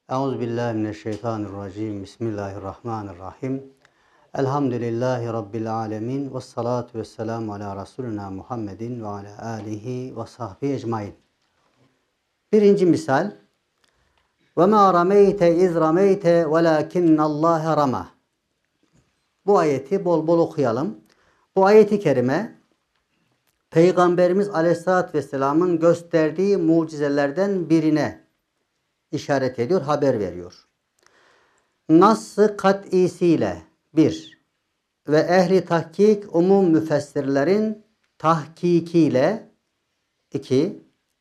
Euzubillahimineşşeytanirracim. Bismillahirrahmanirrahim. Elhamdülillahi Rabbil alemin. Vessalatu vesselamu ala Resulina Muhammedin ve ala alihi ve sahbihi ecmain. Birinci misal. Ve ma rameyte iz rameyte velakinnallâhe rama. Bu ayeti bol bol okuyalım. Bu ayeti kerime Peygamberimiz Aleyhisselatü Vesselam'ın gösterdiği mucizelerden birine işaret ediyor, haber veriyor. Nas-ı kat'isiyle bir ve ehli tahkik umum müfessirlerin tahkikiyle iki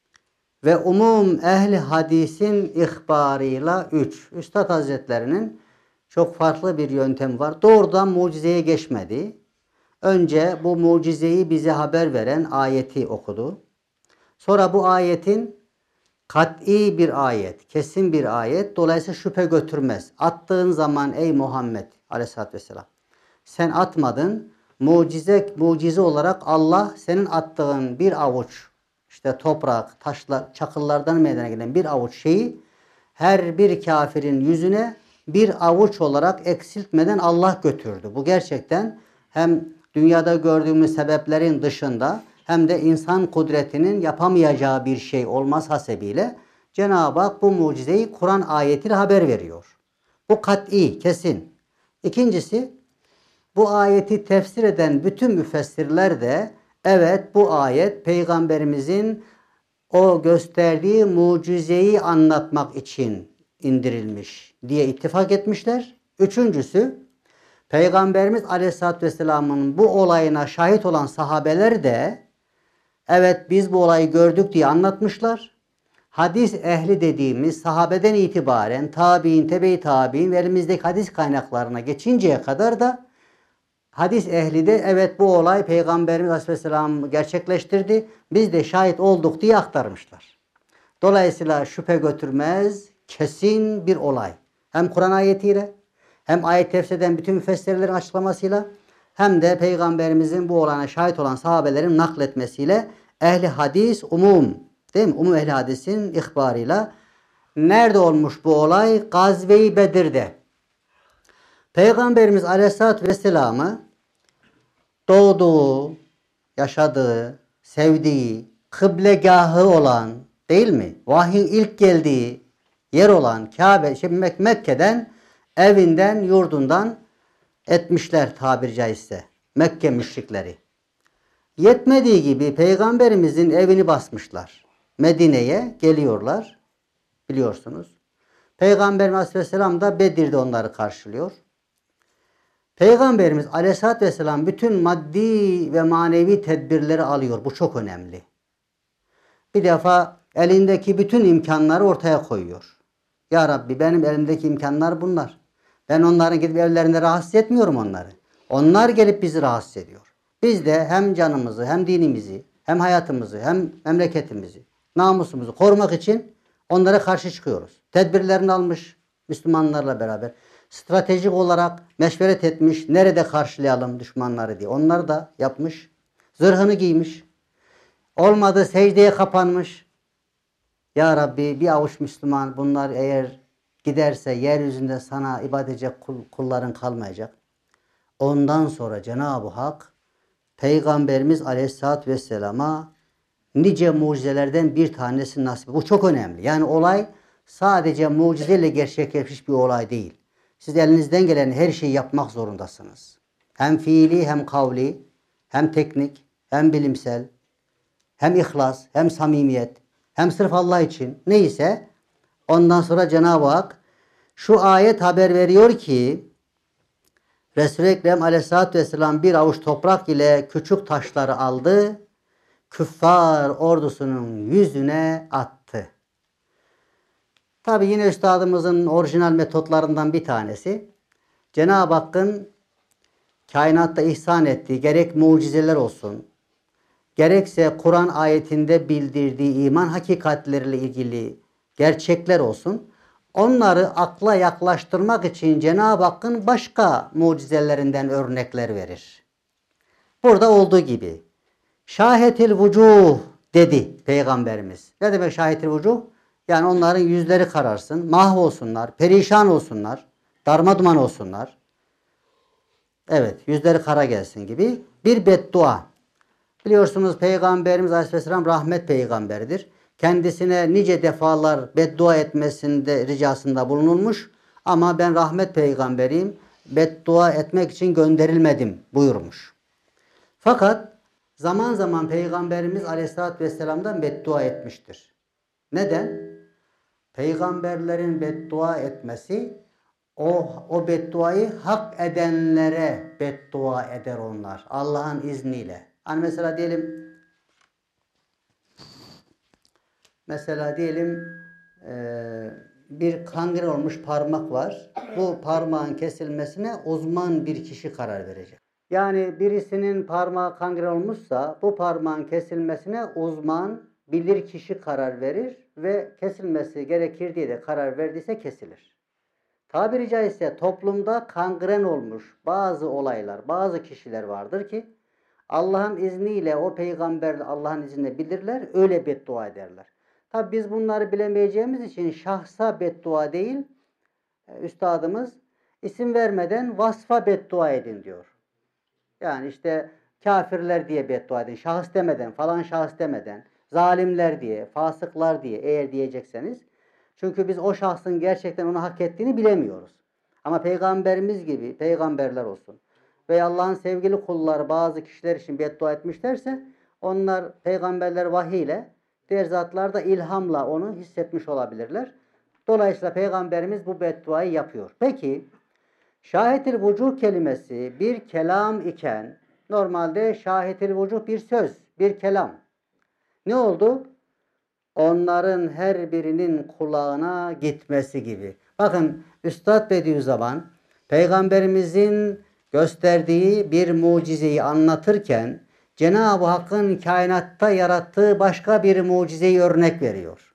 ve umum ehli hadisin ihbarıyla üç. Üstad Hazretlerinin çok farklı bir yöntem var. Doğrudan mucizeye geçmedi. Önce bu mucizeyi bize haber veren ayeti okudu. Sonra bu ayetin kat'i bir ayet, kesin bir ayet. Dolayısıyla şüphe götürmez. Attığın zaman ey Muhammed Aleyhisselatü Vesselam sen atmadın. Mucize olarak Allah senin attığın bir avuç işte toprak, taşlar, çakıllardan meydana gelen bir avuç şeyi her bir kafirin yüzüne bir avuç olarak eksiltmeden Allah götürdü. Bu gerçekten hem dünyada gördüğümüz sebeplerin dışında hem de insan kudretinin yapamayacağı bir şey olmaz hasebiyle Cenab-ı Hak bu mucizeyi Kur'an ayetiyle haber veriyor. Bu kat'i, kesin. İkincisi, bu ayeti tefsir eden bütün müfessirler de evet bu ayet Peygamberimizin o gösterdiği mucizeyi anlatmak için indirilmiş diye ittifak etmişler. Üçüncüsü, Peygamberimiz Aleyhisselatü Vesselam'ın bu olayına şahit olan sahabeler de evet biz bu olayı gördük diye anlatmışlar. Hadis ehli dediğimiz sahabeden itibaren tabi'in, tebe-i tabi'in ve elimizdeki hadis kaynaklarına geçinceye kadar da hadis ehli de evet bu olay Peygamberimiz Aleyhisselam gerçekleştirdi. Biz de şahit olduk diye aktarmışlar. Dolayısıyla şüphe götürmez, kesin bir olay. Hem Kur'an ayetiyle hem ayet tefsir eden bütün müfessirlerin açıklamasıyla hem de Peygamberimizin bu olana şahit olan sahabelerin nakletmesiyle ehli hadis değil mi? Umum ehli hadisin ihbarıyla nerede olmuş bu olay? Gazve-i Bedir'de. Peygamberimiz Aleyhisselatü Vesselam'ı doğduğu, yaşadığı, sevdiği, kıblegahı olan değil mi? Vahyin ilk geldiği yer olan Kabe, Mekke'den evinden, yurdundan etmişler tabiri caizse. Mekke müşrikleri. Yetmediği gibi Peygamberimizin evini basmışlar. Medine'ye geliyorlar. Biliyorsunuz. Peygamberimiz Aleyhisselam da Bedir'de onları karşılıyor. Peygamberimiz Aleyhisselatü Vesselam bütün maddi ve manevi tedbirleri alıyor. Bu çok önemli. Bir defa elindeki bütün imkanları ortaya koyuyor. Ya Rabbi benim elimdeki imkanlar bunlar. Ben onların gidip evlerinde rahatsız etmiyorum onları. Onlar gelip bizi rahatsız ediyor. Biz de hem canımızı, hem dinimizi, hem hayatımızı, hem memleketimizi, namusumuzu korumak için onlara karşı çıkıyoruz. Tedbirlerini almış Müslümanlarla beraber. Stratejik olarak meşveret etmiş. Nerede karşılayalım düşmanları diye. Onları da yapmış. Zırhını giymiş. Olmadı secdeye kapanmış. Ya Rabbi bir avuç Müslüman bunlar eğer giderse yeryüzünde sana ibadet edecek kulların kalmayacak. Ondan sonra Cenab-ı Hak Peygamberimiz Aleyhisselatü Vesselam'a nice mucizelerden bir tanesi nasip. Bu çok önemli. Yani olay sadece mucizeyle gerçekleşmiş bir olay değil. Siz elinizden gelen her şeyi yapmak zorundasınız. Hem fiili hem kavli, hem teknik, hem bilimsel, hem ihlas, hem samimiyet, hem sırf Allah için neyse ondan sonra Cenab-ı Hak şu ayet haber veriyor ki Resul-i Ekrem Aleyhisselatü Vesselam bir avuç toprak ile küçük taşları aldı, küffar ordusunun yüzüne attı. Tabi yine üstadımızın orijinal metotlarından bir tanesi, Cenab-ı Hakk'ın kainatta ihsan ettiği gerek mucizeler olsun, gerekse Kur'an ayetinde bildirdiği iman hakikatleriyle ilgili gerçekler olsun, onları akla yaklaştırmak için Cenab-ı Hakk'ın başka mucizelerinden örnekler verir. Burada olduğu gibi şahetil vucuh dedi Peygamberimiz. Ne demek şahetil vucuh? Yani onların yüzleri kararsın, mahvolsunlar, perişan olsunlar, darmaduman olsunlar. Evet, yüzleri kara gelsin gibi bir beddua. Biliyorsunuz Peygamberimiz Aleyhisselam rahmet peygamberidir. Kendisine nice defalar beddua etmesinde ricasında bulunulmuş. Ama ben rahmet peygamberiyim, beddua etmek için gönderilmedim buyurmuş. Fakat zaman zaman Peygamberimiz Aleyhisselatü Vesselam'dan beddua etmiştir. Neden? Peygamberlerin beddua etmesi, o bedduayı hak edenlere beddua eder onlar. Allah'ın izniyle. Hani mesela diyelim bir kangren olmuş parmak var. Bu parmağın kesilmesine uzman bir kişi karar verecek. Yani birisinin parmağı kangren olmuşsa bu parmağın kesilmesine uzman bilir kişi karar verir ve kesilmesi gerekir diye de karar verdiyse kesilir. Tabiri caizse toplumda kangren olmuş bazı olaylar, bazı kişiler vardır ki Allah'ın izniyle o peygamber Allah'ın izniyle bilirler, öyle beddua ederler. Tabi biz bunları bilemeyeceğimiz için şahsa beddua değil, üstadımız isim vermeden vasfa beddua edin diyor. Yani işte kafirler diye beddua edin, şahıs demeden, falan şahıs demeden, zalimler diye, fasıklar diye eğer diyecekseniz. Çünkü biz o şahsın gerçekten onu hak ettiğini bilemiyoruz. Ama peygamberimiz gibi peygamberler olsun veya Allah'ın sevgili kulları bazı kişiler için beddua etmişlerse onlar peygamberler vahiy ile, diğer zatlar da ilhamla onu hissetmiş olabilirler. Dolayısıyla peygamberimiz bu bedduayı yapıyor. Peki şahit-i vucuh kelimesi bir kelam iken normalde şahit-i vucuh bir söz, bir kelam. Ne oldu? Onların her birinin kulağına gitmesi gibi. Bakın Üstad Bediüzzaman Peygamberimizin gösterdiği bir mucizeyi anlatırken Cenab-ı Hakk'ın kainatta yarattığı başka bir mucizeyi örnek veriyor.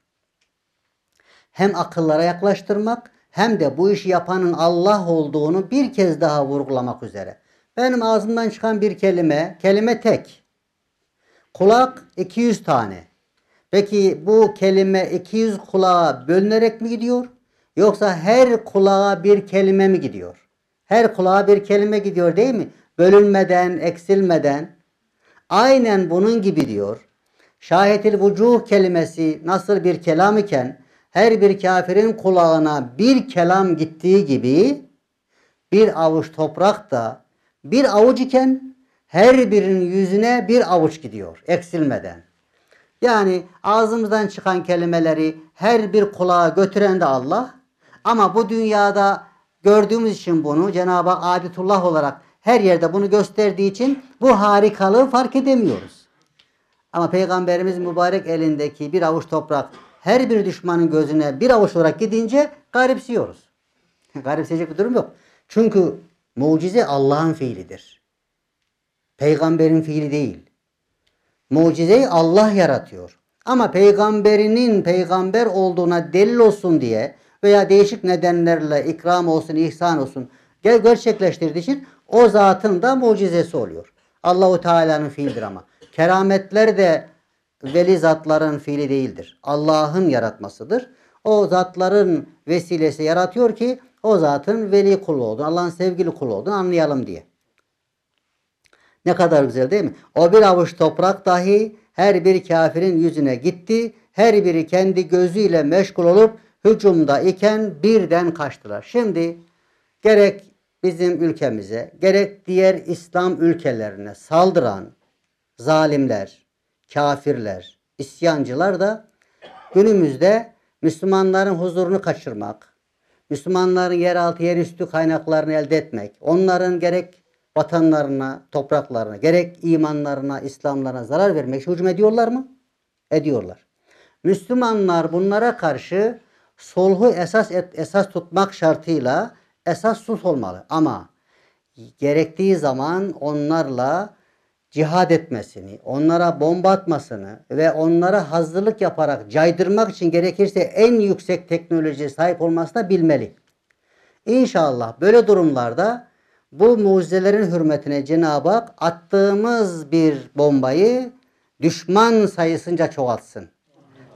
Hem akıllara yaklaştırmak hem de bu işi yapanın Allah olduğunu bir kez daha vurgulamak üzere. Benim ağzımdan çıkan bir kelime tek. Kulak 200 tane. Peki bu kelime 200 kulağa bölünerek mi gidiyor? Yoksa her kulağa bir kelime mi gidiyor? Her kulağa bir kelime gidiyor değil mi? Bölünmeden, eksilmeden. Aynen bunun gibi diyor. Şahit-i vucuh kelimesi nasıl bir kelam iken her bir kafirin kulağına bir kelam gittiği gibi bir avuç toprak da bir avuç iken her birinin yüzüne bir avuç gidiyor eksilmeden. Yani ağzımızdan çıkan kelimeleri her bir kulağa götüren de Allah. Ama bu dünyada gördüğümüz için bunu Cenab-ı Hak adetullah olarak her yerde bunu gösterdiği için bu harikalığı fark edemiyoruz. Ama Peygamberimiz mübarek elindeki bir avuç toprak her bir düşmanın gözüne bir avuç olarak gidince garipsiyoruz. Garipseyecek bir durum yok. Çünkü mucize Allah'ın fiilidir. Peygamberin fiili değil. Mucizeyi Allah yaratıyor. Ama peygamberinin peygamber olduğuna delil olsun diye veya değişik nedenlerle ikram olsun, ihsan olsun gerçekleştirdiği için o zatın da mucizesi oluyor. Allahu Teala'nın fiildir ama. Kerametler de veli zatların fiili değildir. Allah'ın yaratmasıdır. O zatların vesilesi yaratıyor ki o zatın veli kulu olduğunu, Allah'ın sevgili kulu olduğunu anlayalım diye. Ne kadar güzel değil mi? O bir avuç toprak dahi her bir kafirin yüzüne gitti. Her biri kendi gözüyle meşgul olup hücumda iken birden kaçtılar. Şimdi gerek bizim ülkemize, gerek diğer İslam ülkelerine saldıran zalimler, kafirler, isyancılar da günümüzde Müslümanların huzurunu kaçırmak, Müslümanların yeraltı yerüstü kaynaklarını elde etmek, onların gerek vatanlarına, topraklarına, gerek imanlarına, İslamlarına zarar vermek için hücum ediyorlar mı? Ediyorlar. Müslümanlar bunlara karşı sulhu esas tutmak şartıyla esas sulh olmalı. Ama gerektiği zaman onlarla cihad etmesini, onlara bomba atmasını ve onlara hazırlık yaparak caydırmak için gerekirse en yüksek teknolojiye sahip olmasını da bilmeli. İnşallah böyle durumlarda bu mucizelerin hürmetine Cenab-ı Hak attığımız bir bombayı düşman sayısınca çoğaltsın.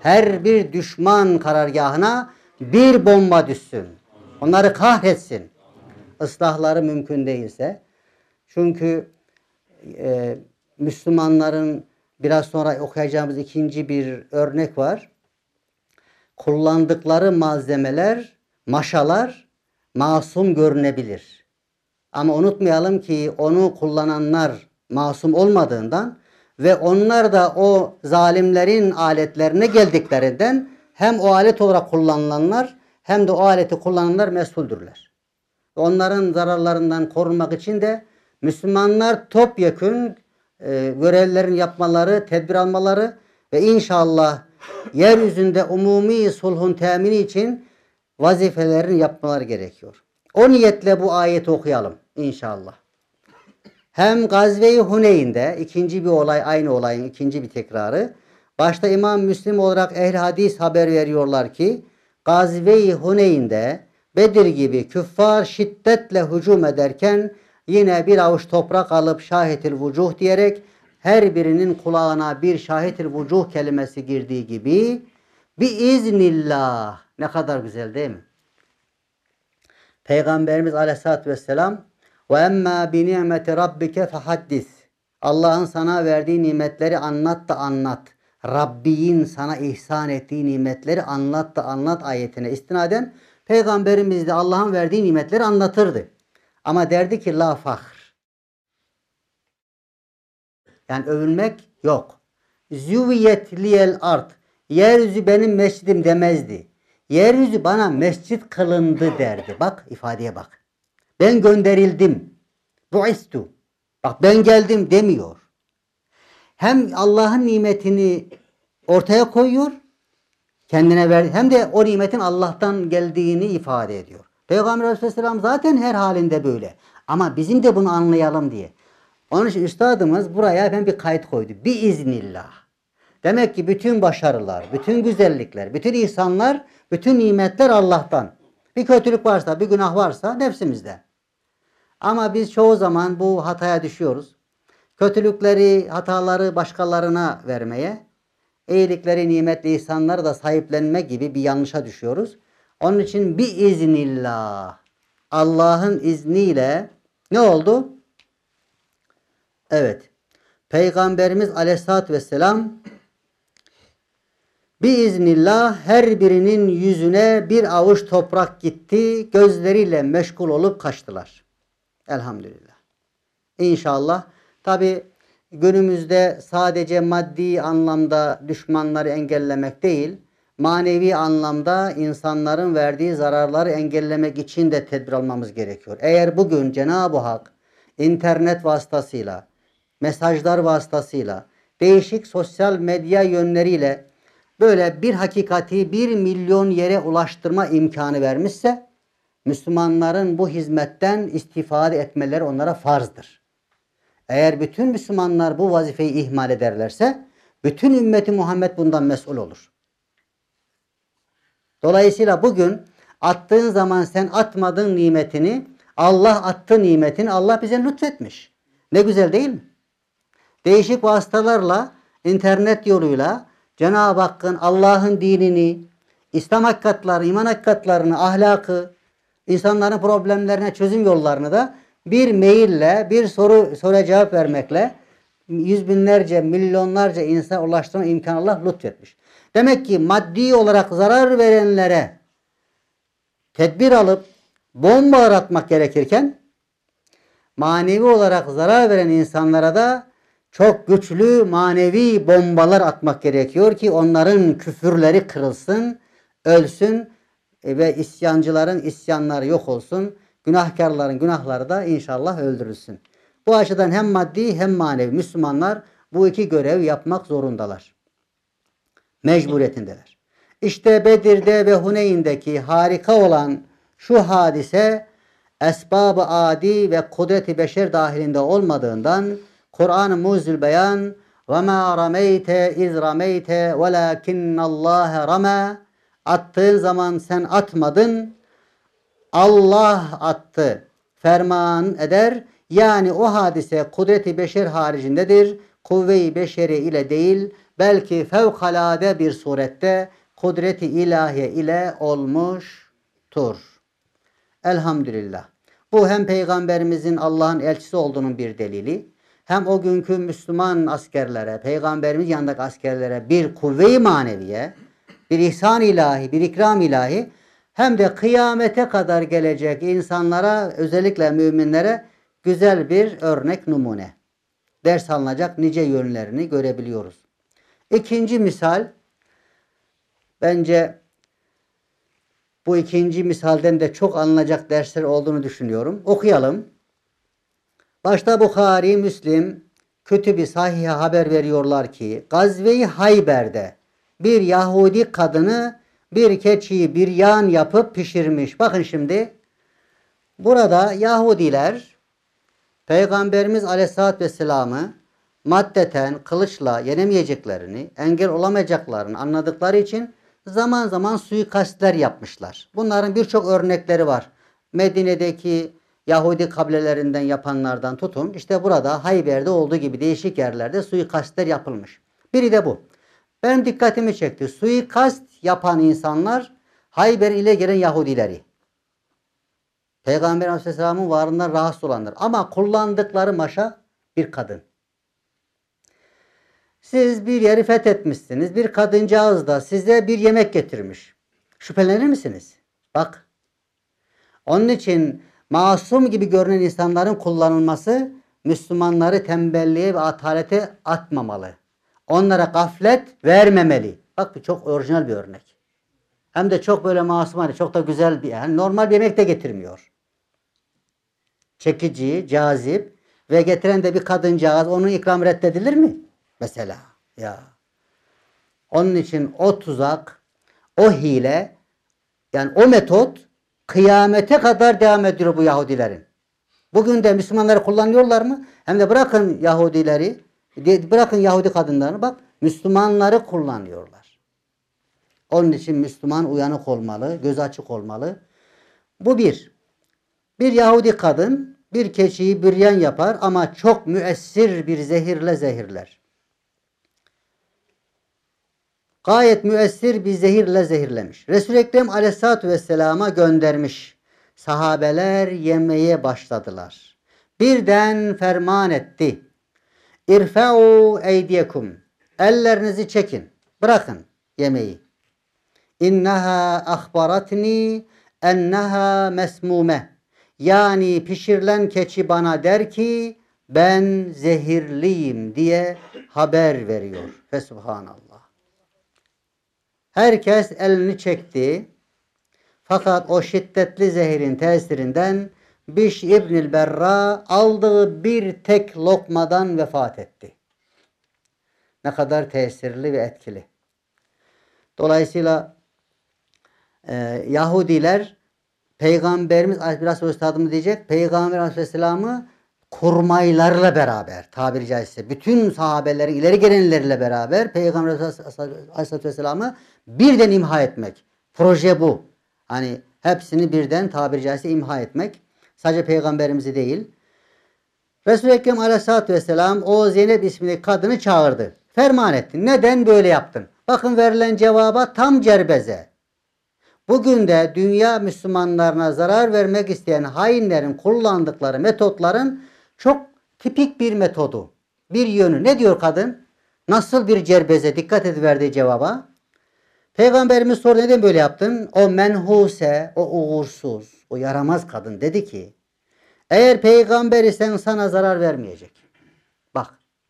Her bir düşman karargahına bir bomba düşsün. Onları kahretsin. Islahları mümkün değilse. Çünkü Müslümanların biraz sonra okuyacağımız ikinci bir örnek var. Kullandıkları malzemeler, maşalar masum görünebilir. Ama unutmayalım ki onu kullananlar masum olmadığından ve onlar da o zalimlerin aletlerine geldiklerinden hem o alet olarak kullanılanlar hem de o aleti kullananlar mesuldürler. Onların zararlarından korunmak için de Müslümanlar topyekün görevlerini yapmaları, tedbir almaları ve inşallah yeryüzünde umumi sulhun temini için vazifelerini yapmaları gerekiyor. O niyetle bu ayeti okuyalım inşallah. Hem Gazve-i Huneyn'de ikinci bir olay, aynı olayın ikinci bir tekrarı. Başta İmam Müslim olarak ehl-i hadis haber veriyorlar ki Gazve-i Huneyn'de Bedir gibi küffar şiddetle hücum ederken yine bir avuç toprak alıp şahitil vucuh diyerek her birinin kulağına bir şahitil vucuh kelimesi girdiği gibi biiznillah, ne kadar güzel değil mi? Peygamberimiz Aleyhisselatü Vesselam ve emmâ bi ni'meti rabbike fehaddis. Allah'ın sana verdiği nimetleri anlat da anlat. Rabbin sana ihsan ettiği nimetleri anlat da anlat ayetine istinaden Peygamberimiz de Allah'ın verdiği nimetleri anlatırdı. Ama derdi ki la fahr. Yani övünmek yok. Züviyet liyel art. Yeryüzü benim mescidim demezdi. Yeryüzü bana mescit kılındı derdi. Bak ifadeye bak. Ben gönderildim. Bu'istu. Bak ben geldim demiyor. Hem Allah'ın nimetini ortaya koyuyor, kendine verdi, hem de o nimetin Allah'tan geldiğini ifade ediyor. Peygamber Aleyhisselam zaten her halinde böyle. Ama bizim de bunu anlayalım diye. Onun için üstadımız buraya hemen bir kayıt koydu. Biiznillah. Demek ki bütün başarılar, bütün güzellikler, bütün ihsanlar, bütün nimetler Allah'tan. Bir kötülük varsa, bir günah varsa nefsimizde. Ama biz çoğu zaman bu hataya düşüyoruz. Kötülükleri, hataları başkalarına vermeye, iyilikleri, nimetli ihsanları da sahiplenme gibi bir yanlışa düşüyoruz. Onun için biiznillah, Allah'ın izniyle ne oldu? Evet. Peygamberimiz Aleyhisselatü Vesselam biiznillah her birinin yüzüne bir avuç toprak gitti. Gözleriyle meşgul olup kaçtılar. Elhamdülillah. İnşallah. Tabi günümüzde sadece maddi anlamda düşmanları engellemek değil, manevi anlamda insanların verdiği zararları engellemek için de tedbir almamız gerekiyor. Eğer bugün Cenab-ı Hak internet vasıtasıyla, mesajlar vasıtasıyla, değişik sosyal medya yönleriyle böyle bir hakikati 1 milyon yere ulaştırma imkanı vermişse, Müslümanların bu hizmetten istifade etmeleri onlara farzdır. Eğer bütün Müslümanlar bu vazifeyi ihmal ederlerse, bütün ümmeti Muhammed bundan mesul olur. Dolayısıyla bugün attığın zaman sen atmadığın nimetini, Allah attı nimetini, Allah bize lütfetmiş. Ne güzel değil mi? Değişik vasıtalarla, internet yoluyla Cenab-ı Hakk'ın, Allah'ın dinini, İslam hakikatlarını, iman hakikatlarını, ahlakı, insanların problemlerine çözüm yollarını da bir maille, bir soruya cevap vermekle yüz binlerce, milyonlarca insana ulaştırma imkanı Allah lütfetmiş. Demek ki maddi olarak zarar verenlere tedbir alıp bomba atmak gerekirken manevi olarak zarar veren insanlara da çok güçlü manevi bombalar atmak gerekiyor ki onların küfürleri kırılsın, ölsün ve isyancıların isyanları yok olsun. Günahkarların günahları da inşallah öldürülsün. Bu açıdan hem maddi hem manevi Müslümanlar bu iki görev yapmak zorundalar. Mecburiyetindeler. İşte Bedir'de ve Huneyn'deki harika olan şu hadise esbab-ı adi ve kudret-i beşer dahilinde olmadığından Kur'an-ı Mu'zzül Beyan وَمَا رَمَيْتَ اِذْ رَمَيْتَ وَلَاكِنَّ اللّٰهَ رَمَى Attığın zaman sen atmadın, Allah attı ferman eder. Yani o hadise kudret-i beşer haricindedir. Kuvve-i beşeri ile değil, belki fevkalade bir surette kudreti ilahiye ile olmuştur. Elhamdülillah. Bu hem Peygamberimizin Allah'ın elçisi olduğunun bir delili, hem o günkü Müslüman askerlere, Peygamberimiz yanındaki askerlere bir kuvve-i maneviye, bir ihsan ilahi, bir ikram ilahi, hem de kıyamete kadar gelecek insanlara, özellikle müminlere güzel bir örnek numune. Ders alınacak nice yönlerini görebiliyoruz. İkinci misal, bence bu ikinci misalden de çok alınacak dersler olduğunu düşünüyorum. Okuyalım. Başta Bukhari, Müslim, Kütüb-i Sahih'e haber veriyorlar ki Gazve-i Hayber'de bir Yahudi kadını bir keçiyi bir yağın yapıp pişirmiş. Bakın şimdi burada Yahudiler Peygamberimiz Aleyhisselatü Vesselam'ı maddeten kılıçla yenemeyeceklerini, engel olamayacaklarını anladıkları için zaman zaman suikastler yapmışlar. Bunların birçok örnekleri var. Medine'deki Yahudi kabilelerinden yapanlardan tutun, İşte burada Hayber'de olduğu gibi değişik yerlerde suikastler yapılmış. Biri de bu. Benim dikkatimi çekti. Suikast yapan insanlar Hayber ile gelen Yahudileri. Peygamber Aleyhisselam'ın varlığından rahatsız olanlar. Ama kullandıkları maşa bir kadın. Siz bir yeri fethetmişsiniz. Bir kadıncağız da size bir yemek getirmiş. Şüphelenir misiniz? Bak. Onun için masum gibi görünen insanların kullanılması Müslümanları tembelliğe ve atalete atmamalı. Onlara gaflet vermemeli. Bak bu çok orijinal bir örnek. Hem de çok böyle masum, çok da güzel bir, yani normal bir yemek de getirmiyor. Çekici, cazip ve getiren de bir kadıncağız, onun ikram reddedilir mi? Mesela ya. Onun için o tuzak, o hile, yani o metot kıyamete kadar devam ediyor bu Yahudilerin. Bugün de Müslümanları kullanıyorlar mı? Hem de bırakın Yahudileri, bırakın Yahudi kadınlarını, bak Müslümanları kullanıyorlar. Onun için Müslüman uyanık olmalı, gözü açık olmalı. Bu bir. Bir Yahudi kadın bir keçiyi büryan yapar ama çok müessir bir zehirle zehirler. Gayet müessir bir zehirle zehirlemiş. Resul-i Ekrem Aleyhisselatü Vesselam'a göndermiş. Sahabeler yemeye başladılar. Birden ferman etti. İrfa'u eydiyekum. Ellerinizi çekin. Bırakın yemeği. İnneha ahbaratni enneha mesmume. Yani pişirilen keçi bana der ki ben zehirliyim diye haber veriyor. Fesubhanallah. Herkes elini çekti. Fakat o şiddetli zehirin tesirinden Biş İbnül Berra aldığı bir tek lokmadan vefat etti. Ne kadar tesirli ve etkili. Dolayısıyla Yahudiler Peygamberimiz biraz üstadımız diyecek, Peygamber Aleyhisselam'ı kurmaylarla beraber, tabiri caizse bütün sahabelerin ileri gelenleriyle beraber Peygamber Aleyhisselam'ı birden imha etmek. Proje bu. Hani hepsini birden tabiri caizse imha etmek. Sadece Peygamberimizi değil. Resul-i Ekrem Aleyhisselatü Vesselam o Zeynep ismindeki kadını çağırdı. Ferman etti. Neden böyle yaptın? Bakın verilen cevaba tam cerbeze. Bugün de dünya Müslümanlarına zarar vermek isteyen hainlerin kullandıkları metotların çok tipik bir metodu. Bir yönü. Ne diyor kadın? Nasıl bir cerbeze? Dikkat ediverdiği cevaba. Peygamberimiz sordu, neden böyle yaptın? O menhuse, o uğursuz, o yaramaz kadın dedi ki eğer peygamber isen sana zarar vermeyecek. Bak.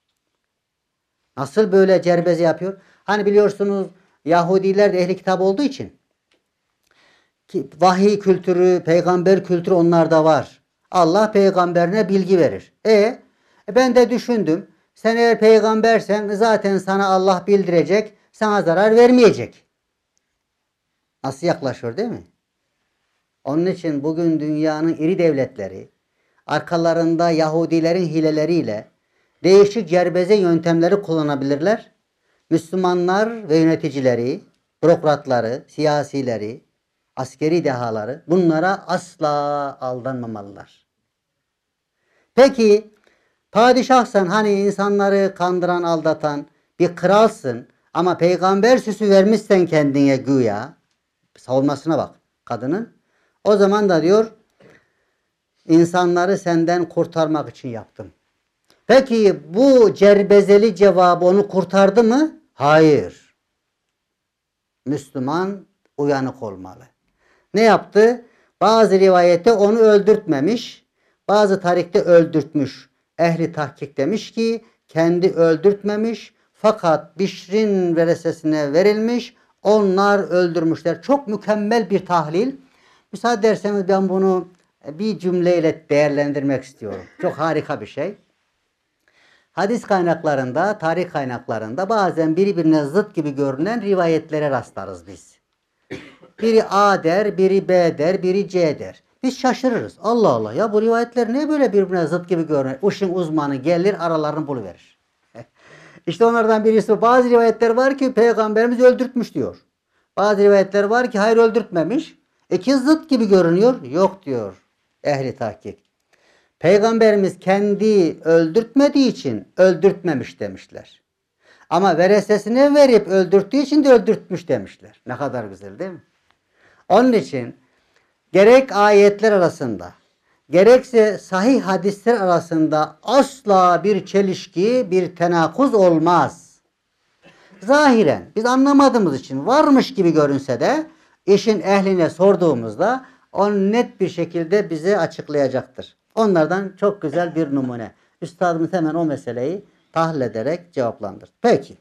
Nasıl böyle cerbeze yapıyor? Hani biliyorsunuz Yahudiler de ehli kitap olduğu için vahiy kültürü, peygamber kültürü onlarda var. Allah peygamberine bilgi verir. Ben de düşündüm. Sen eğer peygambersen zaten sana Allah bildirecek, sana zarar vermeyecek. Nasıl yaklaşıyor değil mi? Onun için bugün dünyanın iri devletleri arkalarında Yahudilerin hileleriyle değişik cerbeze yöntemleri kullanabilirler. Müslümanlar ve yöneticileri, bürokratları, siyasileri, askeri dehaları bunlara asla aldanmamalılar. Peki padişahsan, hani insanları kandıran, aldatan bir kralsın ama peygamber süsü vermişsen kendine güya, savunmasına bak kadının. O zaman da diyor insanları senden kurtarmak için yaptım. Peki bu cerbezeli cevabı onu kurtardı mı? Hayır. Müslüman uyanık olmalı. Ne yaptı? Bazı rivayette onu öldürtmemiş, bazı tarihte öldürtmüş. Ehli tahkik demiş ki kendi öldürtmemiş fakat Bişr'in veresesine verilmiş, onlar öldürmüşler. Çok mükemmel bir tahlil. Müsaade ederseniz ben bunu bir cümleyle değerlendirmek istiyorum. Çok harika bir şey. Hadis kaynaklarında, tarih kaynaklarında bazen birbirine zıt gibi görünen rivayetlere rastlarız biz. Biri A der, biri B der, biri C der. Biz şaşırırız. Allah Allah ya bu rivayetler niye böyle birbirine zıt gibi görünüyor? İşin uzmanı gelir aralarını buluverir. İşte onlardan birisi bazı rivayetler var ki Peygamberimiz öldürtmüş diyor. Bazı rivayetler var ki hayır öldürtmemiş. İki zıt gibi görünüyor. Yok diyor ehli tahkik. Peygamberimiz kendi öldürtmediği için öldürtmemiş demişler. Ama veresesine verip öldürttüğü için de öldürtmüş demişler. Ne kadar güzel değil mi? Onun için gerek ayetler arasında gerekse sahih hadisler arasında asla bir çelişki, bir tenakuz olmaz. Zahiren biz anlamadığımız için varmış gibi görünse de işin ehline sorduğumuzda o net bir şekilde bize açıklayacaktır. Onlardan çok güzel bir numune. Üstadımız hemen o meseleyi tahlil ederek cevaplandırır. Peki.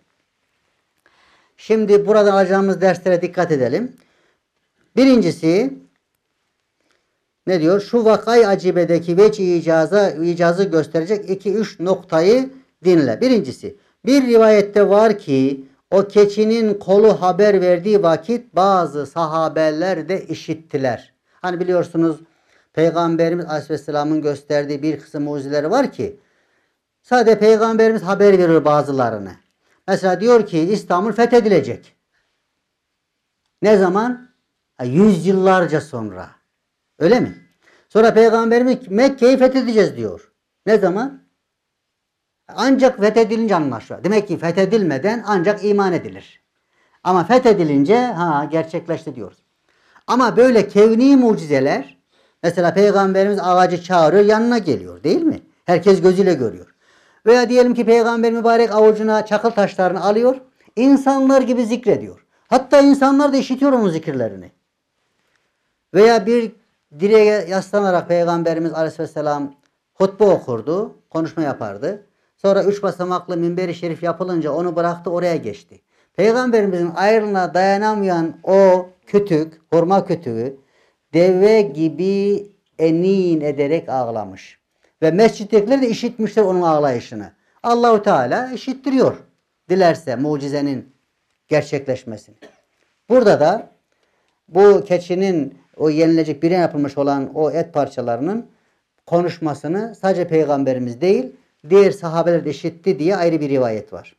Şimdi buradan alacağımız derslere dikkat edelim. Birincisi ne diyor? Şu vakay acibedeki veç-i icazı gösterecek 2-3 noktayı dinle. Birincisi, bir rivayette var ki o keçinin kolu haber verdiği vakit bazı sahabeler de işittiler. Hani biliyorsunuz Peygamberimiz Aleyhisselam'ın gösterdiği bir kısım mucizeleri var ki sadece Peygamberimiz haber veriyor bazılarını. Mesela diyor ki İstanbul fethedilecek. Ne zaman? 100 yıllarca sonra. Öyle mi? Sonra Peygamberimiz Mekke'yi fethedeceğiz diyor. Ne zaman? Ancak fethedilince anlaşılıyor. Demek ki fethedilmeden ancak iman edilir. Ama fethedilince gerçekleşti diyoruz. Ama böyle kevni mucizeler mesela Peygamberimiz ağacı çağırıyor yanına geliyor değil mi? Herkes gözüyle görüyor. Veya diyelim ki Peygamber mübarek avucuna çakıl taşlarını alıyor. İnsanlar gibi zikrediyor. Hatta insanlar da işitiyor onun zikirlerini. Veya bir direğe yaslanarak Peygamberimiz Aleyhisselam hutbe okurdu, konuşma yapardı. Sonra 3 basamaklı minber-i şerif yapılınca onu bıraktı oraya geçti. Peygamberimizin ayrılığına dayanamayan o kütük, hurma kütüğü deve gibi enin ederek ağlamış. Ve mescittekiler de işitmişler onun ağlayışını. Allahu Teala işittiriyor. Dilerse mucizenin gerçekleşmesini. Burada da bu keçinin o yenilecek birine yapılmış olan o et parçalarının konuşmasını sadece Peygamberimiz değil, diğer sahabeler de işitti diye ayrı bir rivayet var.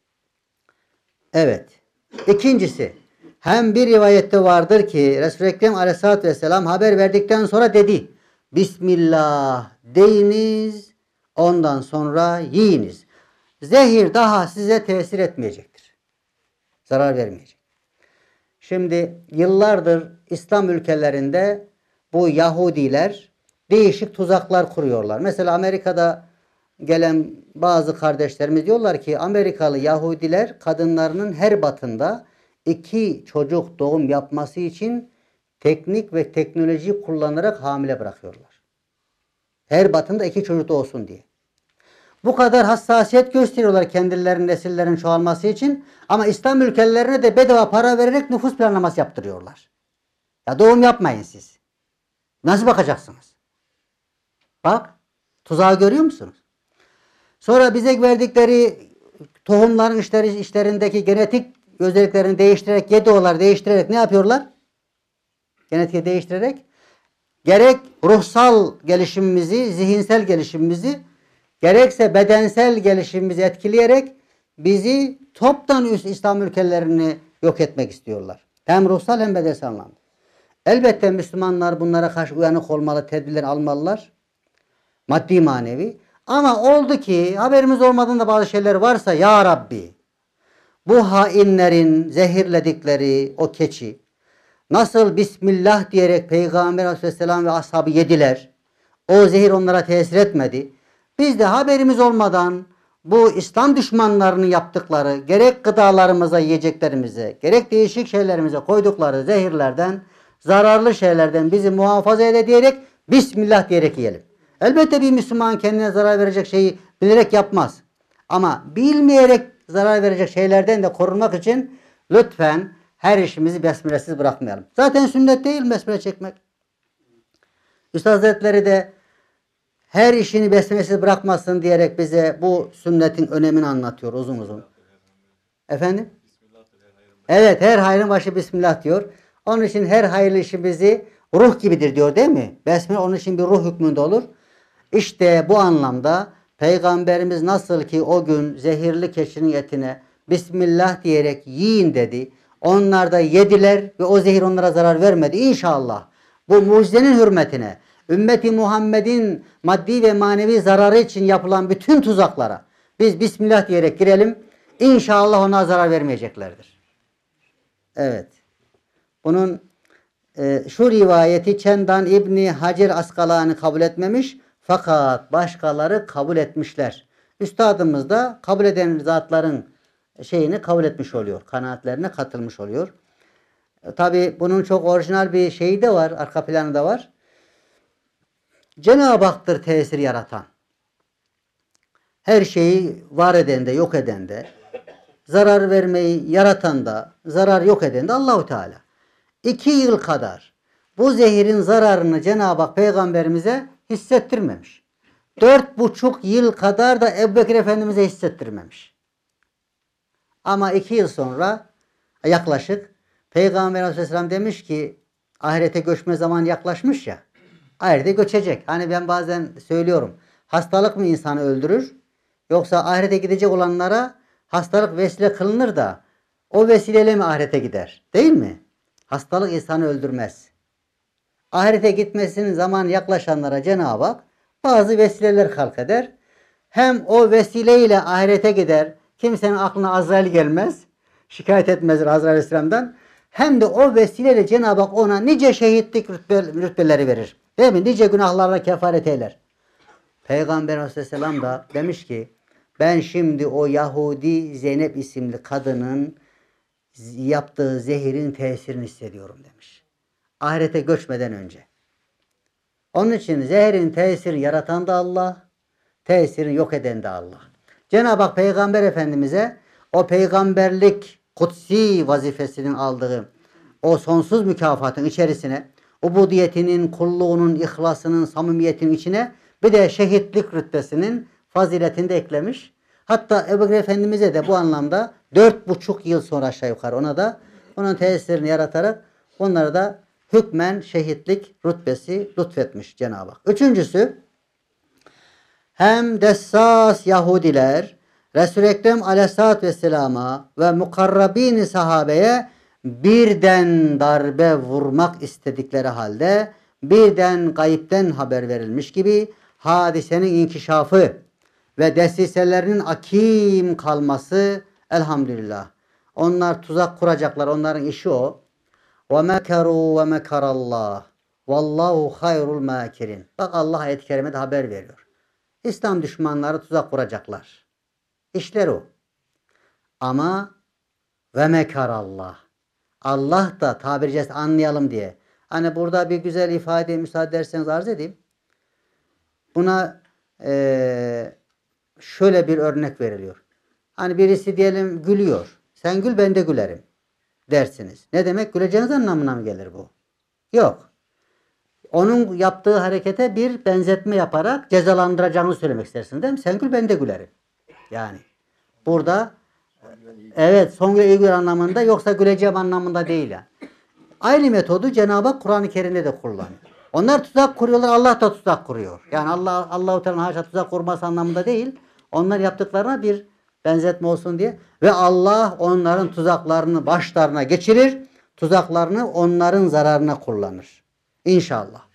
Evet. İkincisi, hem bir rivayette vardır ki Resul-i Ekrem Aleyhisselatü Vesselam haber verdikten sonra dedi. Bismillah deyiniz, ondan sonra yiyiniz. Zehir daha size tesir etmeyecektir. Zarar vermeyecek. Şimdi yıllardır İslam ülkelerinde bu Yahudiler değişik tuzaklar kuruyorlar. Mesela Amerika'da gelen bazı kardeşlerimiz diyorlar ki Amerikalı Yahudiler kadınlarının her batında 2 çocuk doğum yapması için teknik ve teknoloji kullanarak hamile bırakıyorlar. Her batında 2 çocuk olsun diye. Bu kadar hassasiyet gösteriyorlar kendilerinin nesillerin çoğalması için. Ama İslam ülkelerine de bedava para vererek nüfus planlaması yaptırıyorlar. Ya doğum yapmayın siz. Nasıl bakacaksınız? Bak, tuzağı görüyor musunuz? Sonra bize verdikleri tohumların içlerindeki genetik özelliklerini değiştirerek, GDO'lar değiştirerek ne yapıyorlar? Genetiği değiştirerek gerek ruhsal gelişimimizi, zihinsel gelişimimizi gerekse bedensel gelişimimizi etkileyerek bizi toptan üst İslam ülkelerini yok etmek istiyorlar. Hem ruhsal hem bedensel anlamda. Elbette Müslümanlar bunlara karşı uyanık olmalı, tedbirler almalılar. Maddi manevi. Ama oldu ki haberimiz olmadığında bazı şeyler varsa ya Rabbi bu hainlerin zehirledikleri o keçi nasıl Bismillah diyerek Peygamber Aleyhisselam ve ashabı yediler. O zehir onlara tesir etmedi. Biz de haberimiz olmadan bu İslam düşmanlarının yaptıkları gerek gıdalarımıza, yiyeceklerimize, gerek değişik şeylerimize koydukları zehirlerden, zararlı şeylerden bizi muhafaza ede diyerek Bismillah diyerek yiyelim. Elbette bir Müslüman kendine zarar verecek şeyi bilerek yapmaz. Ama bilmeyerek zarar verecek şeylerden de korunmak için lütfen her işimizi besmelesiz bırakmayalım. Zaten sünnet değil besmele çekmek. Üstad Hazretleri de her işini besmelesiz bırakmasın diyerek bize bu sünnetin önemini anlatıyor uzun uzun. Efendim? Evet, her hayrın başı Bismillah diyor. Onun için her hayırlı işimizi ruh gibidir diyor değil mi? Besmele onun için bir ruh hükmünde olur. İşte bu anlamda Peygamberimiz nasıl ki o gün zehirli keçinin etine Bismillah diyerek yiyin dedi. Onlar da yediler ve o zehir onlara zarar vermedi. İnşallah bu mucizenin hürmetine ümmeti Muhammed'in maddi ve manevi zararı için yapılan bütün tuzaklara biz Bismillah diyerek girelim. İnşallah ona zarar vermeyeceklerdir. Evet. Bunun şu rivayeti Çendan İbni Hacer Askalani kabul etmemiş. Fakat başkaları kabul etmişler. Üstadımız da kabul eden zatların şeyini kabul etmiş oluyor. Kanaatlerine katılmış oluyor. Tabi bunun çok orijinal bir şeyi de var. Arka planı da var. Cenab-ı Hak'tır tesir yaratan. Her şeyi var eden de yok eden de zarar vermeyi yaratan da zarar yok eden de Allahu Teala. 2 yıl kadar bu zehirin zararını Cenab-ı Hak Peygamberimize hissettirmemiş. 4,5 yıl kadar da Ebubekir Efendimiz'e hissettirmemiş. Ama 2 yıl sonra yaklaşık Peygamber Aleyhisselam demiş ki ahirete göçme zamanı yaklaşmış ya. Ahirete göçecek. Hani ben bazen söylüyorum. Hastalık mı insanı öldürür? Yoksa ahirete gidecek olanlara hastalık vesile kılınır da o vesileyle mi ahirete gider? Değil mi? Hastalık insanı öldürmez. Ahirete gitmesinin zamanı yaklaşanlara Cenab-ı Hak bazı vesileler halk eder. Hem o vesileyle ahirete gider. Kimsenin aklına Azrail gelmez. Şikayet etmez Azrail Aleyhisselam'dan. Hem de o vesileyle Cenab-ı Hak ona nice şehitlik rütbeleri verir. Değil mi? Nice günahlarla kefaret eyler. Peygamber Aleyhisselam da demiş ki ben şimdi o Yahudi Zeynep isimli kadının yaptığı zehirin tesirini hissediyorum demiş. Ahirete göçmeden önce. Onun için zehirin tesiri yaratan da Allah, tesirini yok eden de Allah. Cenab-ı Hak Peygamber Efendimiz'e o peygamberlik kutsi vazifesinin aldığı o sonsuz mükafatın içerisine ubudiyetinin, kulluğunun, ihlasının, samimiyetinin içine bir de şehitlik rütbesinin faziletini de eklemiş. Hatta Ebubekir Efendimiz'e de bu anlamda 4,5 yıl sonra aşağı yukarı ona da onun tesirini yaratarak onlara da hükmen şehitlik rütbesi lütfetmiş Cenab-ı Hak. Üçüncüsü hem dessas Yahudiler Resul-i Ekrem Aleyhisselatü Vesselam'a ve mukarrabini sahabeye birden darbe vurmak istedikleri halde birden gayipten haber verilmiş gibi hadisenin inkişafı ve desiselerinin akim kalması elhamdülillah. Onlar tuzak kuracaklar. Onların işi o. وَمَكَرُوا وَمَكَرَ اللّٰهِ وَاللّٰهُ خَيْرُ الْمَاكِرِينَ. Bak Allah ayet-i kerimede haber veriyor. İslam düşmanları tuzak kuracaklar. İşler o. Ama ve mekarallah. Allah da tabiri caizse anlayalım diye. Hani burada bir güzel ifade müsaade ederseniz arz edeyim. Buna şöyle bir örnek veriliyor. Hani birisi diyelim gülüyor. Sen gül ben de gülerim dersiniz. Ne demek? Güleceğiniz anlamına mı gelir bu? Yok. Onun yaptığı harekete bir benzetme yaparak cezalandıracağını söylemek istersin değil mi? Sen gül ben de gülerim. Yani burada evet son iyi gül anlamında yoksa güleceğim anlamında değil yani. Aynı metodu Cenab-ı Hak Kur'an-ı Kerim'de de kullanıyor. Onlar tuzak kuruyorlar, Allah da tuzak kuruyor. Yani Allah-u Teala'nın haşa tuzak kurması anlamında değil. Onlar yaptıklarına bir benzetme olsun diye. Ve Allah onların tuzaklarını başlarına geçirir. Tuzaklarını onların zararına kullanır. İnşallah.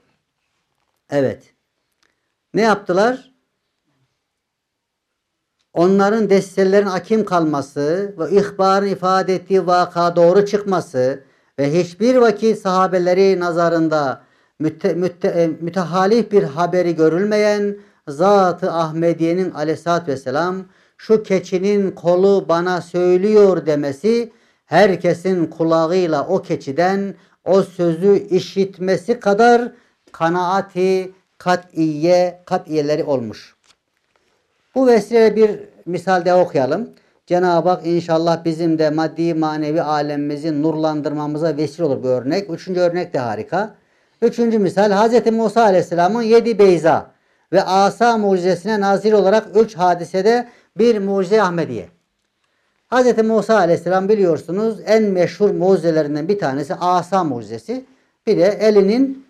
Evet. Ne yaptılar? onların destelerin hakim kalması ve ihbarın ifade ettiği vaka doğru çıkması ve hiçbir vakit sahabeleri nazarında mütehalif bir haberi görülmeyen Zat-ı Ahmediye'nin aleyhissalatü vesselam şu keçinin kolu bana söylüyor demesi herkesin kulağıyla o keçiden o sözü işitmesi kadar kanaati katiyeleri olmuş. Bu vesileyle bir misal daha okuyalım. Cenab-ı Hak inşallah bizim de maddi manevi alemimizi nurlandırmamıza vesile olur bu örnek. Üçüncü örnek de harika. Üçüncü misal Hz. Musa Aleyhisselam'ın 7 beyza ve asa mucizesine nazir olarak 3 hadisede bir mucize Ahmediye. Hz. Musa Aleyhisselam biliyorsunuz en meşhur mucizelerinden bir tanesi asa mucizesi. Bir de elinin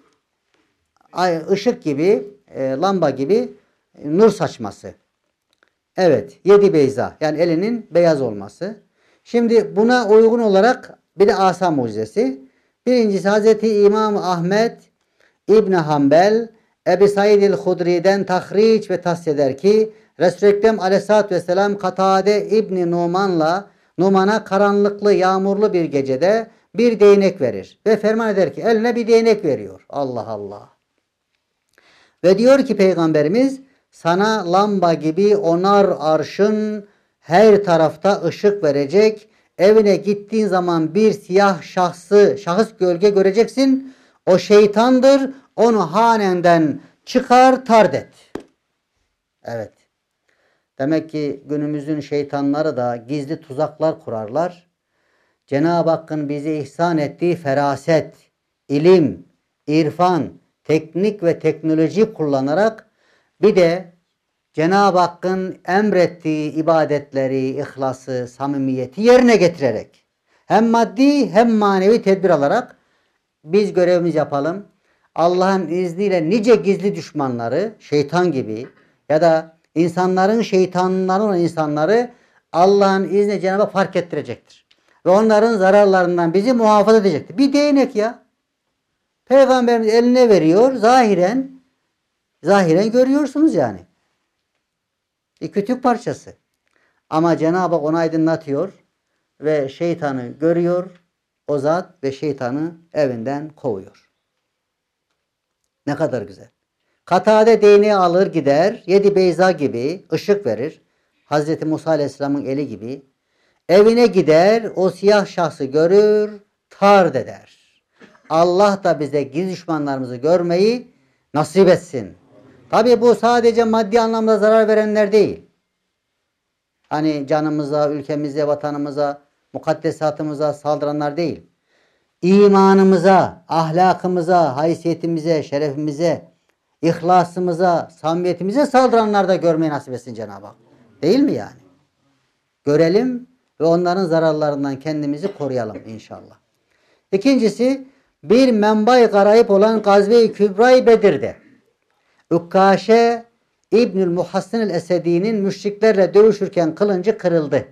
ışık gibi, lamba gibi nur saçması. Evet, 7 beyza. Yani elinin beyaz olması. Şimdi buna uygun olarak bir de asa mucizesi. Birincisi Hz. İmam Ahmed İbn Hanbel Ebu Said el-Hudri'den tahriç ve tahsis eder ki Resul-i Ekrem Aleyhisselatü Vesselam Katade İbn Numan'a karanlıklı, yağmurlu bir gecede bir değnek verir. Ve ferman eder ki eline bir değnek veriyor. Allah Allah. Ve diyor ki Peygamberimiz sana lamba gibi onar arşın her tarafta ışık verecek. Evine gittiğin zaman bir siyah şahıs gölge göreceksin. O şeytandır. Onu hanenden çıkar tard et. Evet. Demek ki günümüzün şeytanları da gizli tuzaklar kurarlar. Cenab-ı Hakk'ın bize ihsan ettiği feraset, ilim, irfan, teknik ve teknoloji kullanarak bir de Cenab-ı Hakk'ın emrettiği ibadetleri, ihlası, samimiyeti yerine getirerek hem maddi hem manevi tedbir alarak biz görevimizi yapalım. Allah'ın izniyle nice gizli düşmanları, şeytan gibi ya da insanların şeytanları olan insanları Allah'ın izniyle Cenab-ı Hak fark ettirecektir. Ve onların zararlarından bizi muhafaza edecektir. Bir değnek ya. Peygamberimiz eline veriyor. Zahiren görüyorsunuz yani. Bir kütük parçası. Ama Cenab-ı Hak onu aydınlatıyor ve şeytanı görüyor. O zat ve şeytanı evinden kovuyor. Ne kadar güzel. Katade değneği alır gider. 7 beyza gibi ışık verir. Hazreti Musa Aleyhisselam'ın eli gibi. Evine gider. O siyah şahsı görür. Tard eder. Allah da bize gizli düşmanlarımızı görmeyi nasip etsin. Tabi bu sadece maddi anlamda zarar verenler değil. Hani canımıza, ülkemize, vatanımıza, mukaddesatımıza saldıranlar değil. İmanımıza, ahlakımıza, haysiyetimize, şerefimize, ihlasımıza, samimiyetimize saldıranlar da görmeyi nasip etsin Cenab-ı Hak. Değil mi yani? Görelim ve onların zararlarından kendimizi koruyalım inşallah. İkincisi, bir menba-i garayip olan Gazve-i Kübra-i Bedir'de Ukkaşe İbnül Muhassin el-Esedi'nin müşriklerle dövüşürken kılıncı kırıldı.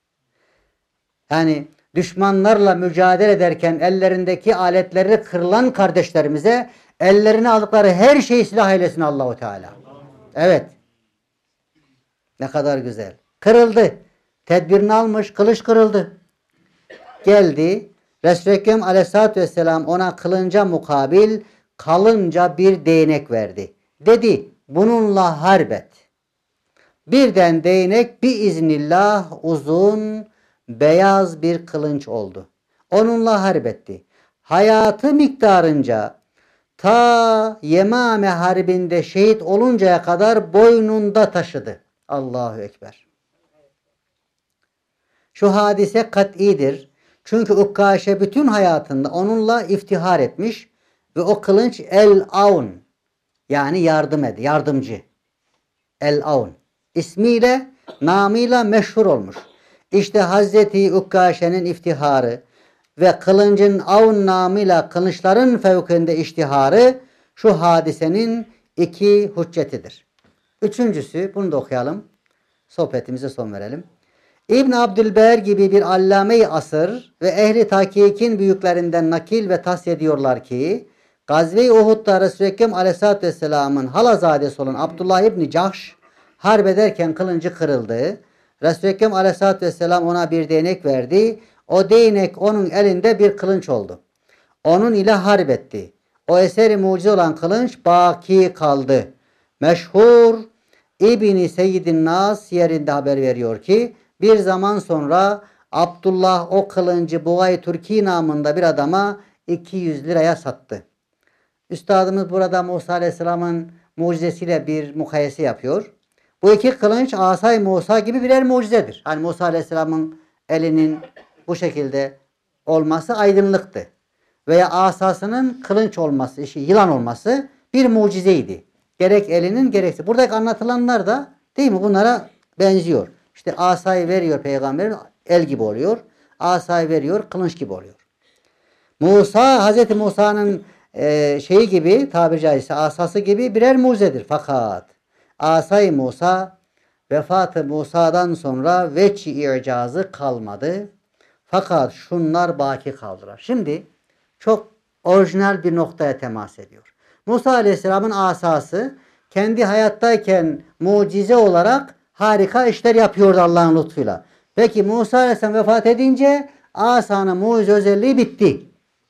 Yani düşmanlarla mücadele ederken ellerindeki aletleri kırılan kardeşlerimize ellerine aldıkları her şeyi silah eylesin Allahu Teala. Evet. Ne kadar güzel. Kırıldı. Tedbirini almış, kılıç kırıldı. Geldi. Resul-i Ekrem Aleyhisselatü Vesselam ona kılınca mukabil kalınca bir değnek verdi. Dedi bununla harp et. Birden değnek biiznillah uzun beyaz bir kılınç oldu. Onunla harp etti. Hayatı miktarınca ta Yemame Harbi'nde şehit oluncaya kadar boynunda taşıdı. Allahu Ekber. Şu hadise kat'idir. Çünkü Ukkaşe bütün hayatında onunla iftihar etmiş ve o kılınç el-avn yani yardımcı. El-avn ismiyle, namıyla meşhur olmuş. İşte Hazreti Ukkaşe'nin iftiharı ve kılıncın avn namıyla kılıçların fevkinde iştiharı şu hadisenin iki hüccetidir. Üçüncüsü, bunu da okuyalım. Sohbetimize son verelim. İbn Abdülber gibi bir allame-i asır ve ehli takikin büyüklerinden nakil ve tahsis ediyorlar ki Gazve-i Uhud'da Resul-i Ekrem Aleyhisselatü Vesselam'ın halazadesi olan Abdullah İbni Cahş harp ederken kılıncı kırıldı. Resul-i Ekrem Aleyhisselatü Vesselam ona bir değnek verdi. O değnek onun elinde bir kılınç oldu. Onun ile harp etti. O eseri mucize olan kılınç baki kaldı. Meşhur İbn-i Seyyidin Nas yerinde haber veriyor ki bir zaman sonra Abdullah o kılıncı Bugay Türki namında bir adama 200 liraya sattı. Üstadımız burada Musa Aleyhisselam'ın mucizesiyle bir mukayese yapıyor. Bu iki kılınç Asay Musa gibi birer mucizedir. Hani Musa Aleyhisselam'ın elinin bu şekilde olması aydınlıktı. Veya asasının kılınç olması, yılan olması bir mucizeydi. Gerek elinin gerekse. Buradaki anlatılanlar da değil mi bunlara benziyor. İşte asayı veriyor peygamberin el gibi oluyor. Asayı veriyor kılınç gibi oluyor. Musa, Hazreti Musa'nın şeyi gibi tabiri caizse asası gibi birer mucizedir. Fakat Asay Musa vefatı Musa'dan sonra veçh-i i'cazı kalmadı. Fakat şunlar baki kaldılar. Şimdi çok orijinal bir noktaya temas ediyor. Musa Aleyhisselam'ın asası kendi hayattayken mucize olarak harika işler yapıyordu Allah'ın lütfuyla. Peki Musa Aleyhisselam vefat edince asanın mucize özelliği bitti.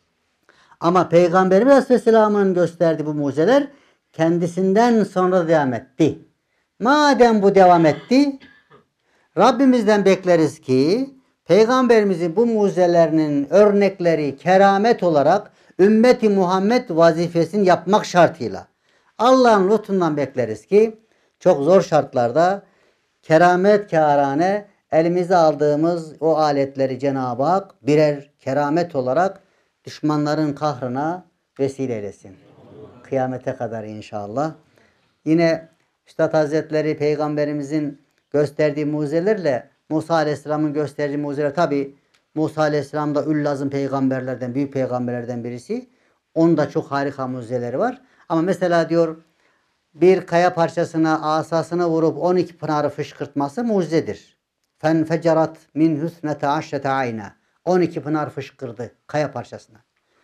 Ama Peygamberimiz Aleyhisselam'ın gösterdiği bu mucizeler kendisinden sonra devam etti. Madem bu devam etti, Rabbimizden bekleriz ki Peygamberimizin bu mucizelerinin örnekleri keramet olarak ümmeti Muhammed vazifesini yapmak şartıyla Allah'ın lütfundan bekleriz ki çok zor şartlarda keramet kârane elimize aldığımız o aletleri Cenab-ı Hak birer keramet olarak düşmanların kahrına vesile eylesin. Kıyamete kadar inşallah. Yine Üstad Hazretleri Peygamberimizin gösterdiği mucizelerle Musa Aleyhisselam'ın gösterdiği mucizeler tabi Musa Aleyhisselam da üllazım peygamberlerden, büyük peygamberlerden birisi. Onun da çok harika mucizeleri var. Ama mesela diyor bir kaya parçasına asasına vurup 12 pınarı fışkırtması mucizedir. Fenfecerat min husnete aşrete ayna. 12 pınar fışkırdı kaya parçasına.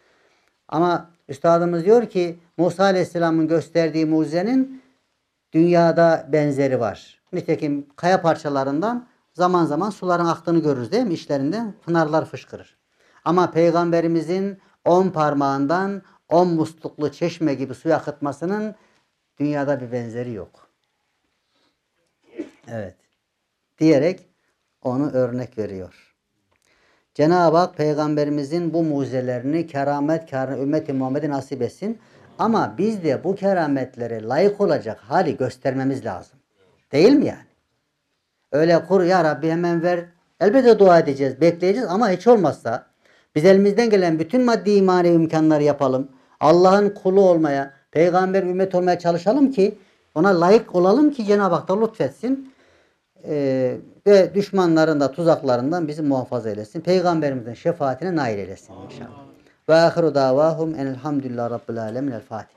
Ama üstadımız diyor ki Musa Aleyhisselam'ın gösterdiği mucizenin dünyada benzeri var. Nitekim kaya parçalarından zaman zaman suların aktığını görürüz değil mi? İçlerinden pınarlar fışkırır. Ama Peygamberimizin 10 parmağından 10 musluklu çeşme gibi suyu akıtmasının dünyada bir benzeri yok. Evet. Diyerek onu örnek veriyor. Cenab-ı Hak Peygamberimizin bu mucizelerini keramet kârına ümmeti Muhammed'e nasip etsin. Ama biz de bu kerametlere layık olacak hali göstermemiz lazım. Değil mi yani? Öyle kur ya Rabbi hemen ver. Elbette dua edeceğiz, bekleyeceğiz ama hiç olmazsa biz elimizden gelen bütün maddi manevi imkanları yapalım. Allah'ın kulu olmaya, peygamber ümmet olmaya çalışalım ki ona layık olalım ki Cenab-ı Hak da lütfetsin. Ve düşmanların da tuzaklarından bizi muhafaza eylesin. Peygamberimizin şefaatine nail eylesin inşallah. Ve ahiru davahum enelhamdülillah rabbil alemin el Fatiha.